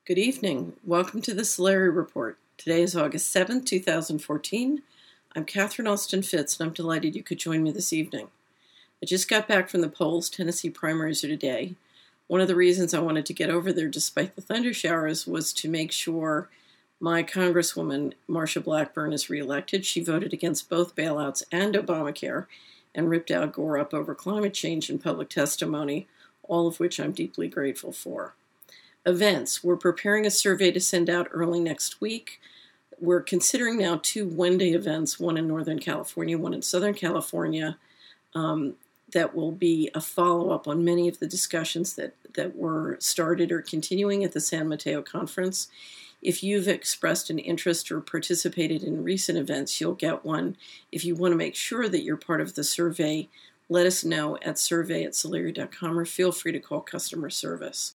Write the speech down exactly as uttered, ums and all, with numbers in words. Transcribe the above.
Good evening. Welcome to the Solari Report. Today is August seventh, two thousand fourteen. I'm Catherine Austin Fitz, and I'm delighted you could join me this evening. I just got back from the polls. Tennessee primaries are today. One of the reasons I wanted to get over there despite the thunder showers was to make sure my Congresswoman, Marsha Blackburn, is reelected. She voted against both bailouts and Obamacare and ripped Al Gore up over climate change in public testimony, all of which I'm deeply grateful for. Events. We're preparing a survey to send out early next week. We're considering now two one-day events, one in Northern California, one in Southern California, um, that will be a follow-up on many of the discussions that, that were started or continuing at the San Mateo Conference. If you've expressed an interest or participated in recent events, you'll get one. If you want to make sure that you're part of the survey, let us know at survey at solari dot com or feel free to call customer service.